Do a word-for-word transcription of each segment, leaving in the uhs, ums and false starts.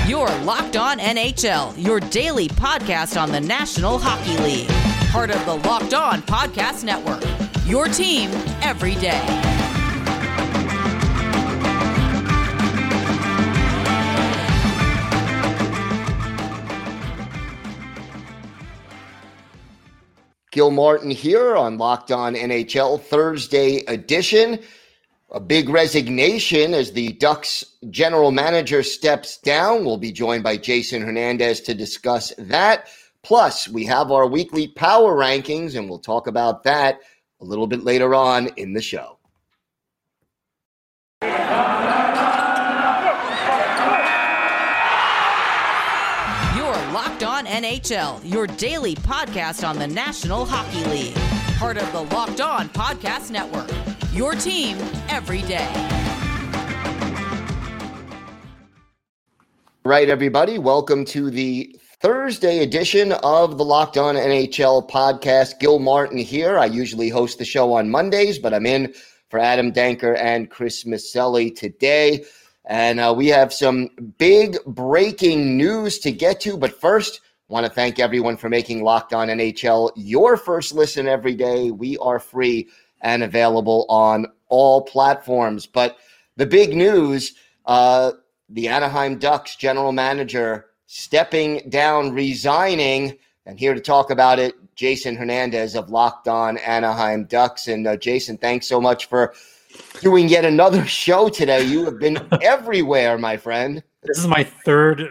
You're Locked On N H L, your daily podcast on the National Hockey League. Part of the Locked On Podcast Network, your team every day. Gil Martin here on Locked On N H L Thursday edition. A big resignation as the Ducks general manager steps down. We'll be joined by Jason Hernandez to discuss that. Plus, we have our weekly power rankings, and we'll talk about that a little bit later on in the show. You're Locked On N H L, your daily podcast on the National Hockey League. Part of the Locked On Podcast Network, your team every day. Right, everybody. Welcome to the Thursday edition of the Locked On N H L podcast. Gil Martin here. I usually host the show on Mondays, but I'm in for Adam Danker and Chris Maselli today. And uh, we have some big breaking news to get to. But first, I want to thank everyone for making Locked On N H L your first listen every day. We are free and available on all platforms. But the big news, uh, the Anaheim Ducks general manager stepping down, resigning, and here to talk about it, Jason Hernandez of Locked On Anaheim Ducks. And uh, Jason, thanks so much for doing yet another show today. You have been everywhere, my friend. This is my third,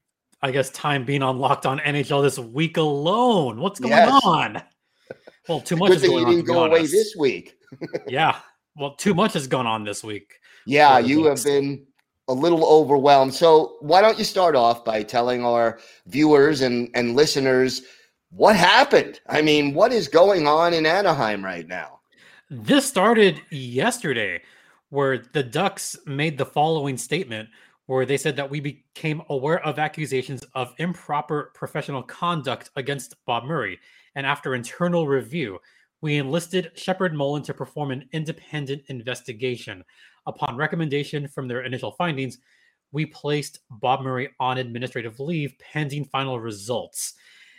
I guess, time being on Locked On N H L this week alone. What's going yes. on? Well, too much Good is thing going you on. didn't go away this week. Yeah. Well, too much has gone on this week. Yeah, you have been a little overwhelmed. So why don't you start off by telling our viewers and, and listeners what happened? I mean, what is going on in Anaheim right now? This started yesterday, where the Ducks made the following statement, where they said that we became aware of accusations of improper professional conduct against Bob Murray. And after internal review, we enlisted Shepard Mullen to perform an independent investigation. Upon recommendation from their initial findings, we placed Bob Murray on administrative leave pending final results.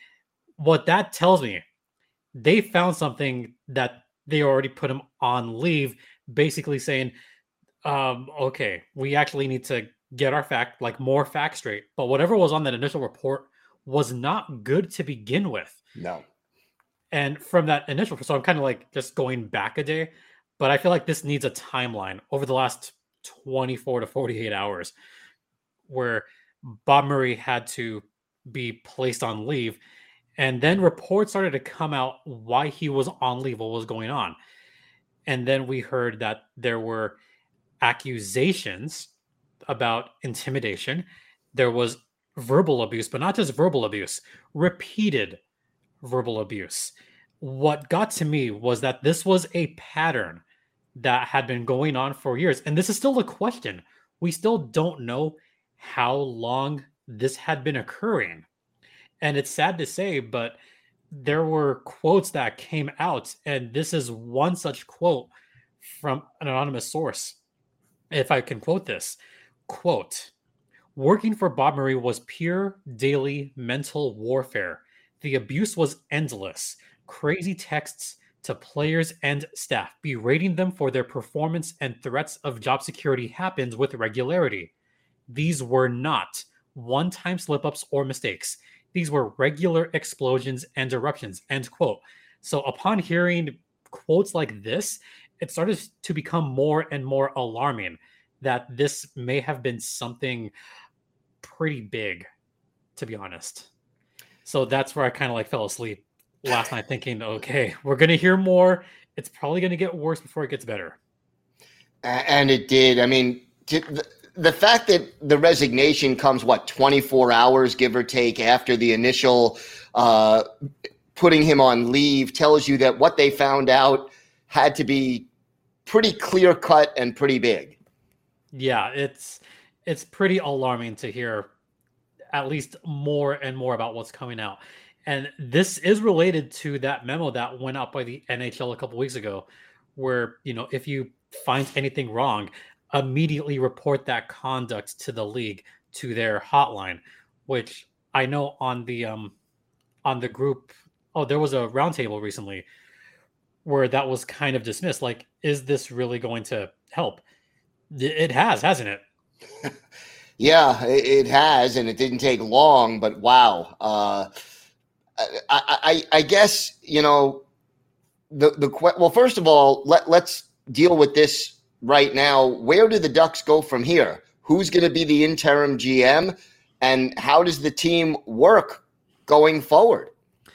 What that tells me, they found something that they already put him on leave, basically saying, um, okay, we actually need to get our fact, like more facts straight. But whatever was on that initial report was not good to begin with. No. And from that initial, so I'm kind of like just going back a day, but I feel like this needs a timeline over the last twenty-four to forty-eight hours where Bob Murray had to be placed on leave. And then reports started to come out why he was on leave, what was going on. And then we heard that there were accusations about intimidation. There was verbal abuse, but not just verbal abuse, repeated verbal abuse. What got to me was that this was a pattern that had been going on for years. And this is still a question. We still don't know how long this had been occurring. And it's sad to say, but there were quotes that came out. And this is one such quote from an anonymous source. If I can quote this, quote, "Working for Bob Murray was pure daily mental warfare. The abuse was endless. Crazy texts to players and staff, berating them for their performance and threats of job security happened with regularity. These were not one-time slip-ups or mistakes. These were regular explosions and eruptions," end quote. So upon hearing quotes like this, it started to become more and more alarming that this may have been something pretty big, to be honest. So that's where I kind of like fell asleep last night thinking, okay, we're going to hear more. It's probably going to get worse before it gets better. And it did. I mean, the, the fact that the resignation comes, what, twenty-four hours, give or take, after the initial uh, putting him on leave tells you that what they found out had to be pretty clear cut and pretty big. Yeah, it's it's pretty alarming to hear at least more and more about what's coming out. And this is related to that memo that went out by the N H L a couple weeks ago, where, you know, if you find anything wrong, immediately report that conduct to the league to their hotline, which I know on the um on the group. Oh, there was a roundtable recently where that was kind of dismissed. Like, is this really going to help? It has, hasn't it? Yeah, it has, and it didn't take long. But wow, uh, I, I, I guess you know the the well. First of all, let let's deal with this right now. Where do the Ducks go from here? Who's going to be the interim G M, and how does the team work going forward?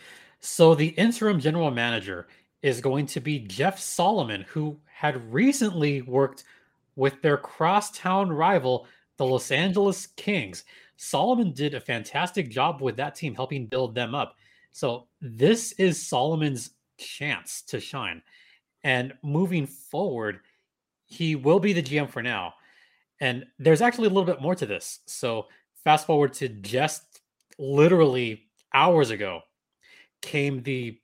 So the interim general manager is going to be Jeff Solomon, who had recently worked with their crosstown rival, the Los Angeles Kings. Solomon did a fantastic job with that team, helping build them up. So this is Solomon's chance to shine. And moving forward, he will be the G M for now. And there's actually a little bit more to this. So fast forward to just literally hours ago came the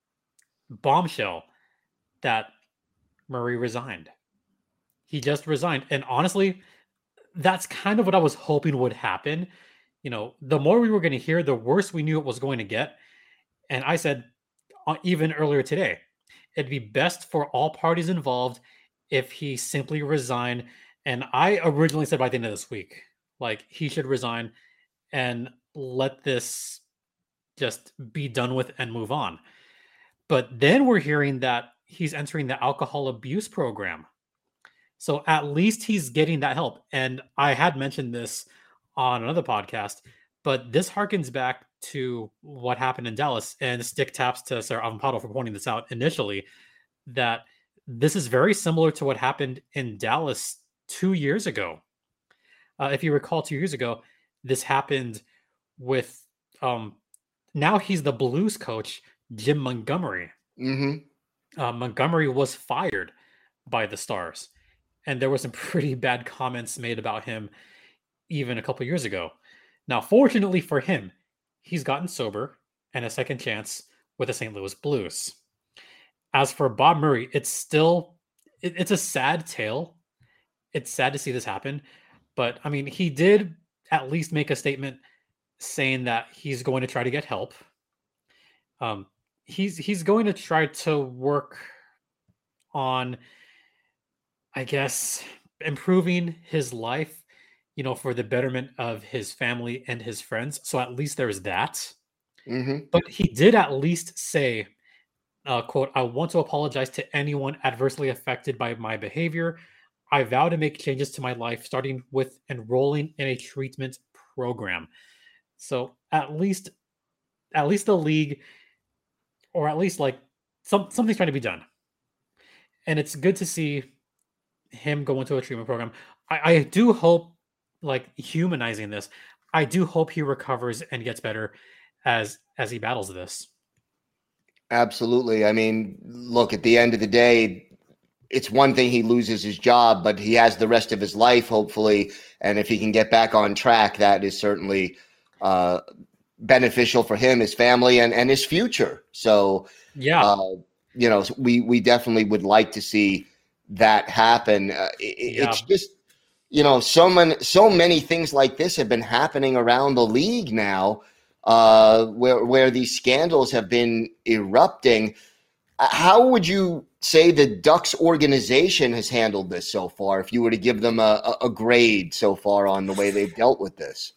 bombshell that Murray resigned. He just resigned. And honestly, that's kind of what I was hoping would happen. You know, the more we were going to hear, the worse we knew it was going to get. And I said, uh, even earlier today, it'd be best for all parties involved if he simply resigned. And I originally said by the end of this week, like, he should resign and let this just be done with and move on. But then we're hearing that he's entering the alcohol abuse program. So at least he's getting that help. And I had mentioned this on another podcast, but this harkens back to what happened in Dallas, and stick taps to Sarah Avampado for pointing this out initially, that this is very similar to what happened in Dallas two years ago. Uh, if you recall, two years ago, this happened with, um, now he's the Blues coach, Jim Montgomery. Mm-hmm. Uh, Montgomery was fired by the Stars. And there were some pretty bad comments made about him even a couple years ago. Now, fortunately for him, he's gotten sober and a second chance with the Saint Louis Blues. As for Bob Murray, it's still, it, it's a sad tale. It's sad to see this happen. But, I mean, he did at least make a statement saying that he's going to try to get help. Um, he's he's going to try to work on, I guess, improving his life, you know, for the betterment of his family and his friends. So at least there's that. Mm-hmm. But he did at least say, uh, quote, "I want to apologize to anyone adversely affected by my behavior. I vow to make changes to my life, starting with enrolling in a treatment program." So at least, at least the league, or at least like some something's trying to be done. And it's good to see him go into a treatment program. I, I do hope, like, humanizing this, I do hope he recovers and gets better as as he battles this. Absolutely. I mean, look, at the end of the day, it's one thing he loses his job, but he has the rest of his life, hopefully. And if he can get back on track, that is certainly uh, beneficial for him, his family, and, and his future. So, yeah, uh, you know, we, we definitely would like to see that happen. Uh, it, yeah. It's just, you know, so many, so many things like this have been happening around the league now, uh, where, where these scandals have been erupting. How would you say the Ducks organization has handled this so far, if you were to give them a, a grade so far on the way they've dealt with this?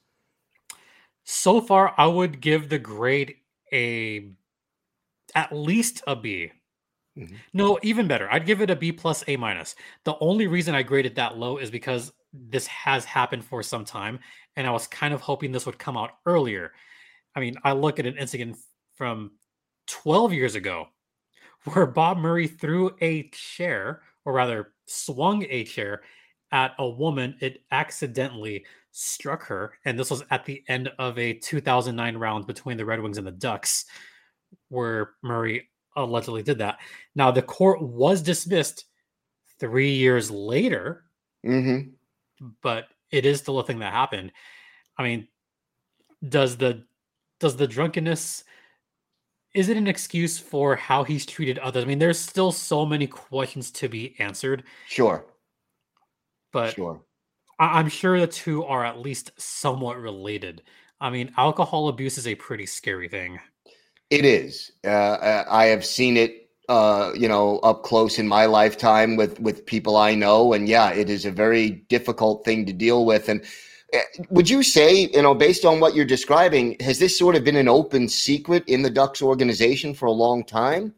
So far, I would give the grade a at least a B. Mm-hmm. No, even better. I'd give it a B plus A minus. The only reason I graded that low is because this has happened for some time, and I was kind of hoping this would come out earlier. I mean, I look at an incident from twelve years ago where Bob Murray threw a chair, or rather swung a chair at a woman. It accidentally struck her. And this was at the end of a two thousand nine round between the Red Wings and the Ducks, where Murray allegedly did that. Now, the court was dismissed three years later, mm-hmm. but it is still a thing that happened. I mean, does the does the drunkenness, is it an excuse for how he's treated others? I mean, there's still so many questions to be answered. Sure. But sure. I- I'm sure the two are at least somewhat related. I mean, alcohol abuse is a pretty scary thing. It is. Uh, I have seen it, uh, you know, up close in my lifetime with with people I know, and yeah, it is a very difficult thing to deal with. And uh, would you say, you know, based on what you're describing, has this sort of been an open secret in the Ducks organization for a long time?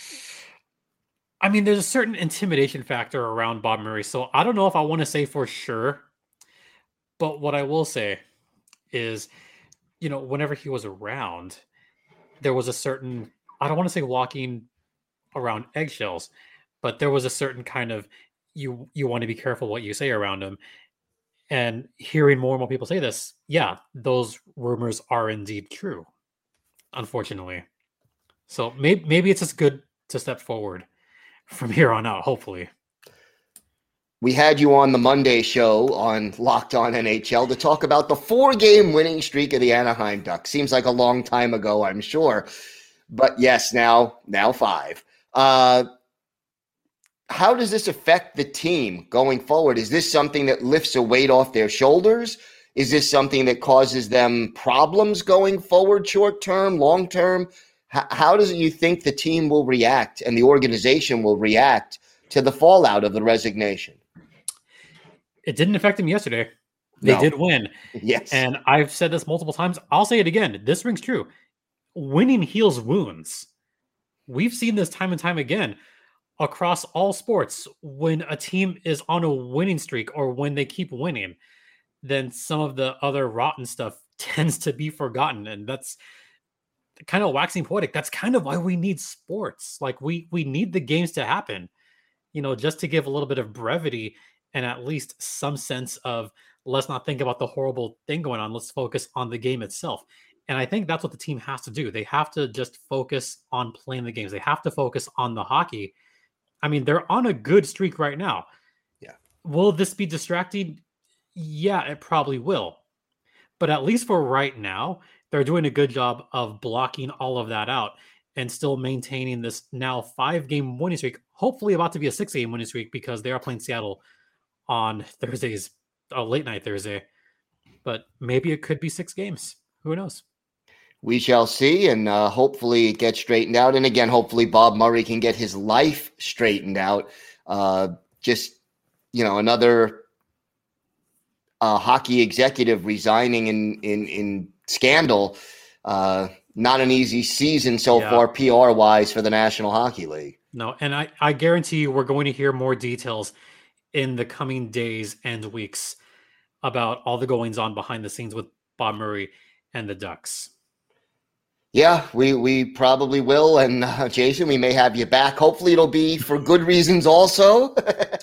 I mean, there's a certain intimidation factor around Bob Murray, so I don't know if I want to say for sure. But what I will say is, you know, whenever he was around, there was a certain, I don't want to say walking around eggshells, but there was a certain kind of, you you want to be careful what you say around him. And hearing more and more people say this, yeah, those rumors are indeed true, unfortunately. So maybe maybe it's just good to step forward from here on out, hopefully. We had you on the Monday show on Locked On N H L to talk about the four-game winning streak of the Anaheim Ducks. Seems like a long time ago, I'm sure. But yes, now, now five. Uh, how does this affect the team going forward? Is this something that lifts a weight off their shoulders? Is this something that causes them problems going forward, short-term, long-term? H- how does you think the team will react and the organization will react to the fallout of the resignation? It didn't affect them yesterday. They No. did win. Yes. And I've said this multiple times. I'll say it again. This rings true. Winning heals wounds. We've seen this time and time again across all sports. When a team is on a winning streak or when they keep winning, then some of the other rotten stuff tends to be forgotten. And that's kind of waxing poetic. That's kind of why we need sports. Like we we need the games to happen, you know, just to give a little bit of brevity and at least some sense of, let's not think about the horrible thing going on. Let's focus on the game itself. And I think that's what the team has to do. They have to just focus on playing the games. They have to focus on the hockey. I mean, they're on a good streak right now. Yeah. Will this be distracting? Yeah, it probably will. But at least for right now, they're doing a good job of blocking all of that out and still maintaining this now five-game winning streak, hopefully about to be a six-game winning streak because they are playing Seattle on Thursdays, a late night Thursday. But maybe it could be six games. Who knows? We shall see, and uh, hopefully it gets straightened out. And again, hopefully Bob Murray can get his life straightened out. Uh, just, you know, another uh, hockey executive resigning in in, in scandal. Uh, not an easy season so Yeah. far, P R-wise, for the National Hockey League. No, and I, I guarantee you we're going to hear more details in the coming days and weeks about all the goings on behind the scenes with Bob Murray and the Ducks. Yeah, we, we probably will. And uh, Jason, we may have you back. Hopefully it'll be for good reasons also.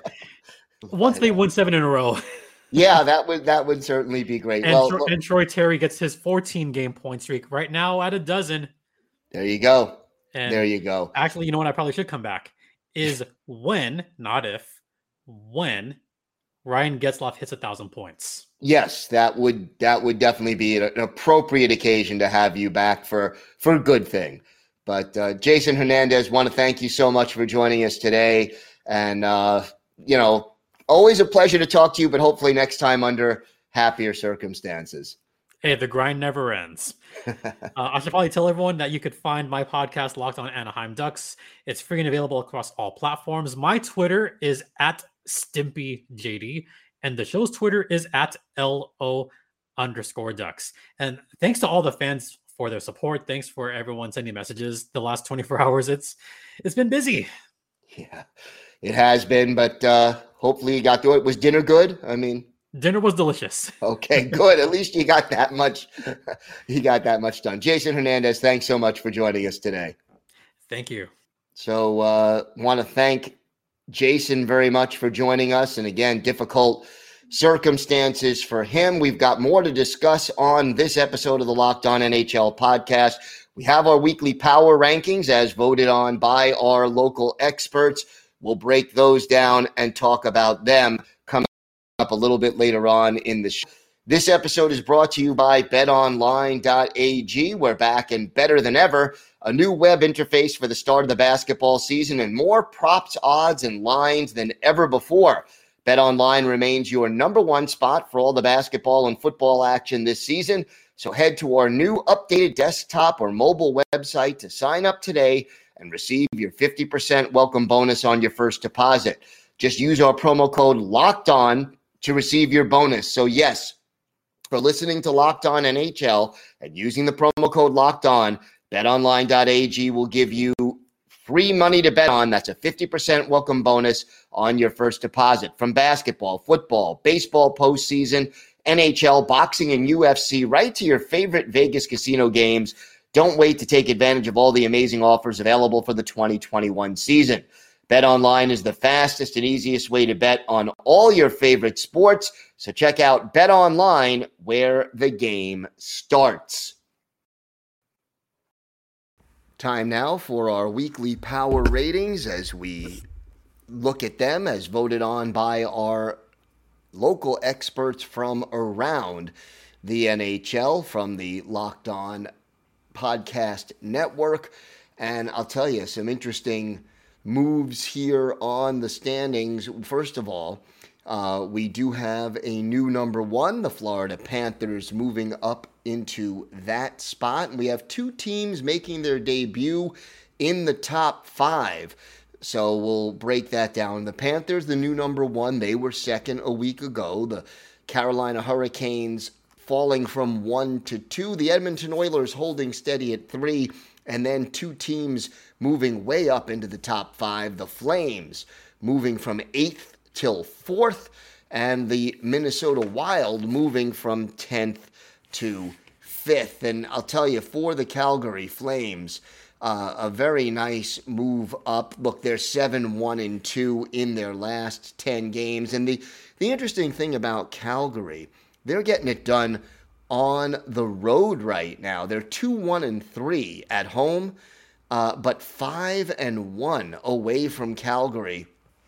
Once they win seven in a row. Yeah, that would that would certainly be great. And, well, Tro- look, and Troy Terry gets his fourteen-game point streak right now at a dozen. there you go. And There you go. actually, you know what? I probably should come back. Is when, not if, when Ryan Getzlaf hits a thousand points. Yes, that would that would definitely be an appropriate occasion to have you back for for a good thing. But uh, Jason Hernandez, want to thank you so much for joining us today, and uh, you know, always a pleasure to talk to you. But hopefully next time under happier circumstances. Hey, the grind never ends. uh, I should probably tell everyone that you could find my podcast Locked On Anaheim Ducks. It's free and available across all platforms. My Twitter is at StimpyJD, and the show's Twitter is at LO underscore Ducks. And thanks to all the fans for their support. Thanks for everyone sending messages the last twenty-four hours. It's it's been busy. Yeah, it has been, but uh, hopefully you got through it. Was dinner good? I mean, Dinner was delicious. okay, good. At least you got that much. You got that much done. Jason Hernandez, thanks so much for joining us today. Thank you. So, uh, want to thank Jason very much for joining us. And again, difficult circumstances for him. We've got more to discuss on this episode of the Locked On N H L podcast. We have our weekly power rankings as voted on by our local experts. We'll break those down and talk about them coming up a little bit later on in the show. This episode is brought to you by bet online dot a g. We're back and better than ever. A new web interface for the start of the basketball season and more props, odds, and lines than ever before. BetOnline remains your number one spot for all the basketball and football action this season. So head to our new updated desktop or mobile website to sign up today and receive your fifty percent welcome bonus on your first deposit. Just use our promo code LOCKEDON to receive your bonus. So yes, for listening to Locked On N H L and using the promo code LOCKEDON, bet online dot a g will give you free money to bet on. That's a fifty percent welcome bonus on your first deposit. From basketball, football, baseball postseason, N H L, boxing, and U F C, right to your favorite Vegas casino games. Don't wait to take advantage of all the amazing offers available for the twenty twenty-one season. BetOnline is the fastest and easiest way to bet on all your favorite sports. So check out BetOnline, where the game starts. Time now for our weekly power ratings as we look at them as voted on by our local experts from around the N H L, from the Locked On Podcast Network. And I'll tell you, some interesting moves here on the standings. First of all, uh, we do have a new number one, the Florida Panthers, moving up into that spot. And we have two teams making their debut in the top five. So we'll break that down. The Panthers, the new number one, they were second a week ago. The Carolina Hurricanes falling from one to two. The Edmonton Oilers holding steady at three. And then two teams moving way up into the top five. The Flames moving from eighth till fourth. And the Minnesota Wild moving from tenth to fifth. And I'll tell you, for the Calgary Flames, uh, a very nice move up. Look, they're seven one and two in their last ten games. And the, the interesting thing about Calgary, they're getting it done on the road right now. They're two one and three at home, uh, but five and one away from Calgary.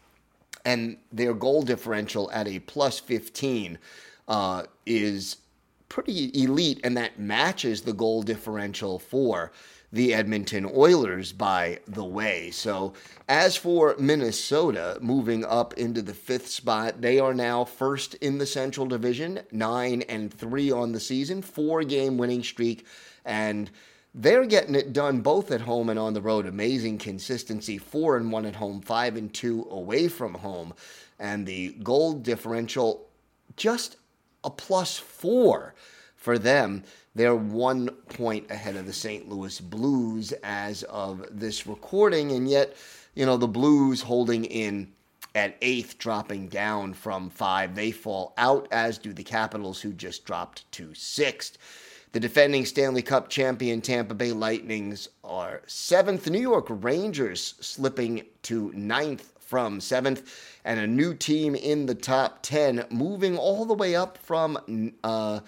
And their goal differential at a plus fifteen uh, is pretty elite, and that matches the goal differential for the Edmonton Oilers, by the way. So as for Minnesota, moving up into the fifth spot, they are now first in the Central Division, nine and three on the season, four-game winning streak, and they're getting it done both at home and on the road. Amazing consistency, four and one at home, five and two away from home, and the goal differential just a plus four for them. They're one point ahead of the Saint Louis Blues as of this recording, and yet, you know, the Blues holding in at eighth, dropping down from five. They fall out, as do the Capitals, who just dropped to sixth. The defending Stanley Cup champion Tampa Bay Lightnings are seventh. New York Rangers slipping to ninth from seventh, and a new team in the top ten, moving all the way up from uh,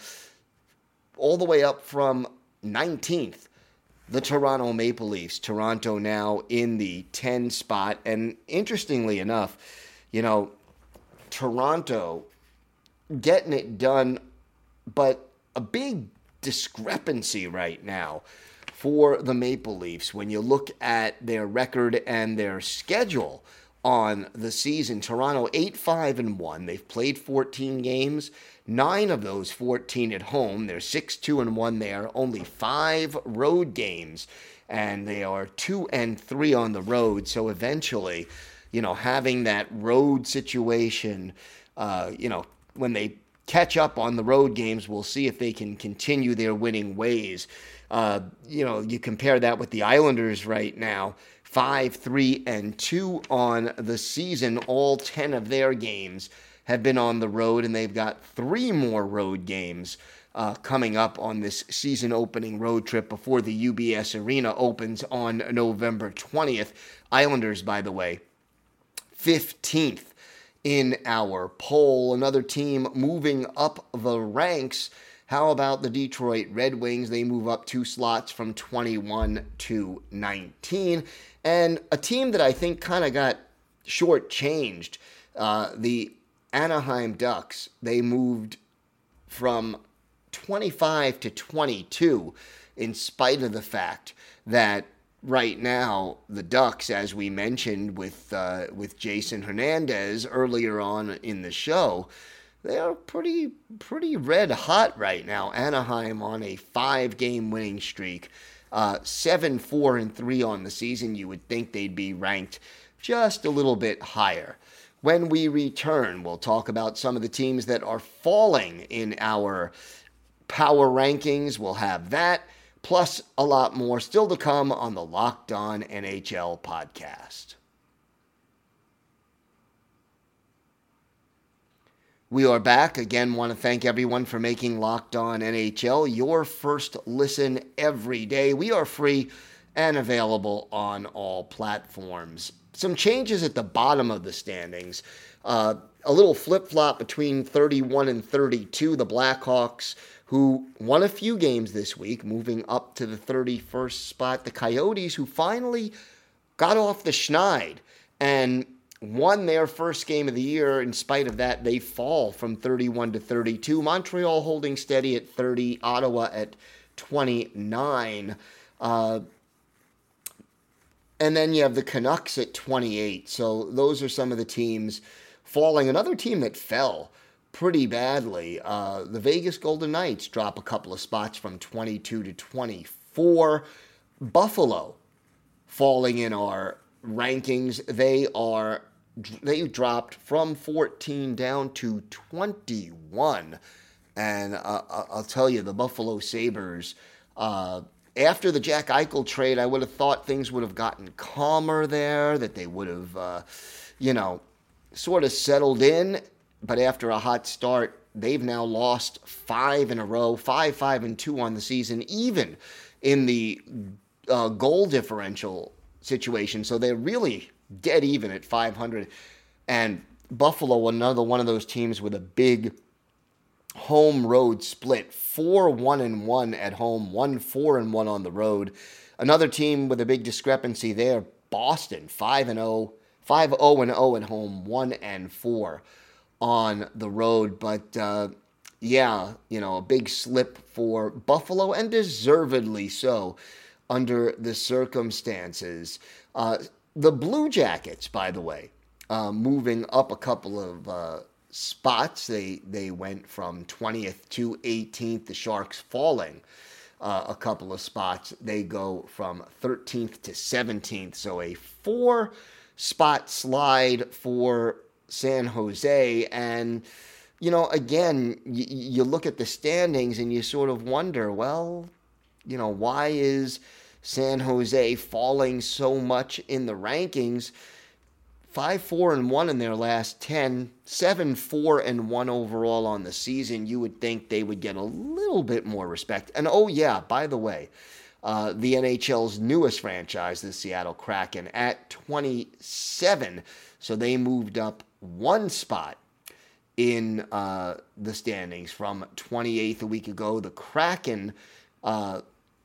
all the way up from nineteenth. The Toronto Maple Leafs. Toronto now in the ten spot, and interestingly enough, you know, Toronto getting it done, but a big discrepancy right now for the Maple Leafs when you look at their record and their schedule on the season. Toronto eight five and one. They've played fourteen games, nine of those fourteen at home. They're six two and one there, only five road games, and they are two and three on the road. So eventually, you know, having that road situation, uh, you know, when they catch up on the road games, we'll see if they can continue their winning ways. Uh, you know, you compare that with the Islanders right now, five, three, and two on the season. All ten of their games have been on the road, and they've got three more road games uh, coming up on this season-opening road trip before the U B S Arena opens on November twentieth. Islanders, by the way, fifteenth in our poll. Another team moving up the ranks. How about the Detroit Red Wings? They move up two slots from twenty-one to nineteen. And a team that I think kind of got shortchanged, uh, the Anaheim Ducks. They moved from twenty-five to twenty-two in spite of the fact that right now, the Ducks, as we mentioned with uh, with Jason Hernandez earlier on in the show, they're pretty pretty red hot right now. Anaheim on a five-game winning streak, uh, seven, four, and three on the season. You would think they'd be ranked just a little bit higher. When we return, we'll talk about some of the teams that are falling in our power rankings. We'll have that, plus a lot more still to come on the Locked On N H L podcast. We are back. Again, want to thank everyone for making Locked On N H L your first listen every day. We are free and available on all platforms. Some changes at the bottom of the standings. Uh, a little flip-flop between thirty-one and thirty-two. The Blackhawks, who won a few games this week, moving up to the thirty-first spot. The Coyotes, who finally got off the schneid and won their first game of the year. In spite of that, they fall from thirty-one to thirty-two. Montreal holding steady at thirty. Ottawa at twenty-nine. Uh, and then you have the Canucks at twenty-eight. So those are some of the teams falling. Another team that fell pretty badly, uh, the Vegas Golden Knights drop a couple of spots from twenty-two to twenty-four. Buffalo falling in our rankings. They are they dropped from fourteen down to twenty-one. And uh, I'll tell you, the Buffalo Sabres, uh, after the Jack Eichel trade, I would have thought things would have gotten calmer there, that they would have, uh, you know, sort of settled in. But after a hot start, they've now lost five in a row, five, five, and two on the season, even in the uh, goal differential situation. So they're really dead even at five hundred. And Buffalo, another one of those teams with a big home road split, four one and one at home, one four and one on the road. Another team with a big discrepancy there, Boston, five and oh, five oh and oh at home, one and four on the road. But uh, yeah, you know, a big slip for Buffalo, and deservedly so under the circumstances. Uh, the Blue Jackets, by the way, uh, moving up a couple of uh, spots. They they went from twentieth to eighteenth. The Sharks falling uh, a couple of spots. They go from thirteenth to seventeenth. So a four spot slide for San Jose. And, you know, again, y- you look at the standings and you sort of wonder, well, you know, why is San Jose falling so much in the rankings? five four and one in their last ten, seven four and one overall on the season. You would think they would get a little bit more respect. And oh yeah, by the way, uh, the N H L's newest franchise, the Seattle Kraken, at twenty-seven. So they moved up one spot in uh, the standings from twenty-eighth a week ago. The Kraken uh,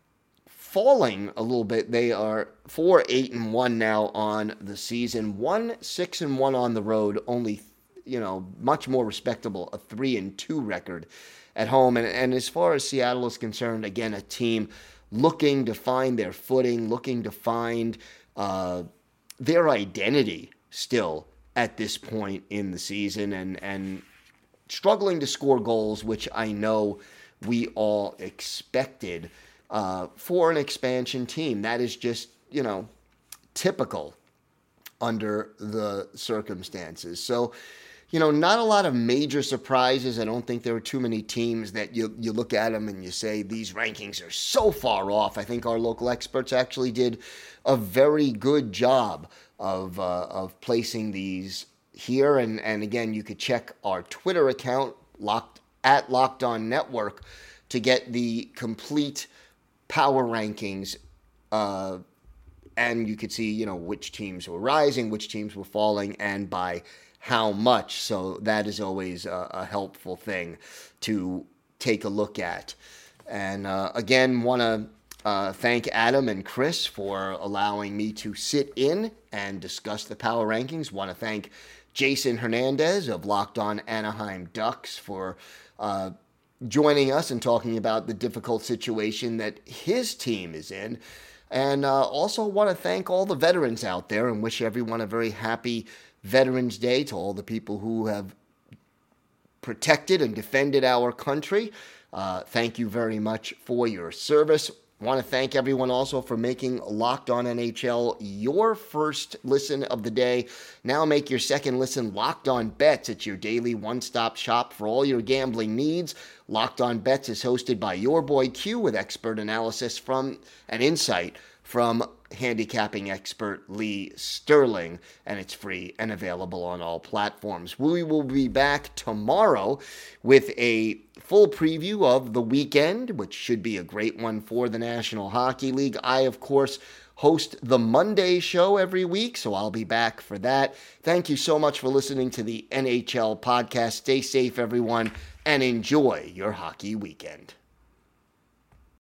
falling a little bit. They are four eight and one now on the season, one six and one on the road. Only, you know, much more respectable, a three and two record at home. And, and as far as Seattle is concerned, again, a team looking to find their footing, looking to find uh, their identity still at this point in the season, and and struggling to score goals, which I know we all expected uh, for an expansion team. That is just, you know, typical under the circumstances. So, you know, not a lot of major surprises. I don't think there are too many teams that you you look at them and you say these rankings are so far off. I think our local experts actually did a very good job of uh, of placing these here. And, and again, you could check our Twitter account, locked at Locked On Network, to get the complete power rankings. Uh, and you could see, you know, which teams were rising, which teams were falling, and by how much. So that is always a, a helpful thing to take a look at. And uh, again, want to uh, thank Adam and Chris for allowing me to sit in and discuss the power rankings. Want to thank Jason Hernandez of Locked On Anaheim Ducks for uh, joining us and talking about the difficult situation that his team is in. And uh, also want to thank all the veterans out there and wish everyone a very happy Veterans Day, to all the people who have protected and defended our country. Uh, thank you very much for your service. Want to thank everyone also for making Locked On N H L your first listen of the day. Now make your second listen Locked On Bets. It's your daily one-stop shop for all your gambling needs. Locked On Bets is hosted by your boy Q with expert analysis from and insight from handicapping expert Lee Sterling, and it's free and available on all platforms. We will be back tomorrow with a full preview of the weekend, which should be a great one for the National Hockey League. I, of course, host the Monday show every week, so I'll be back for that. Thank you so much for listening to the N H L podcast. Stay safe, everyone, and enjoy your hockey weekend.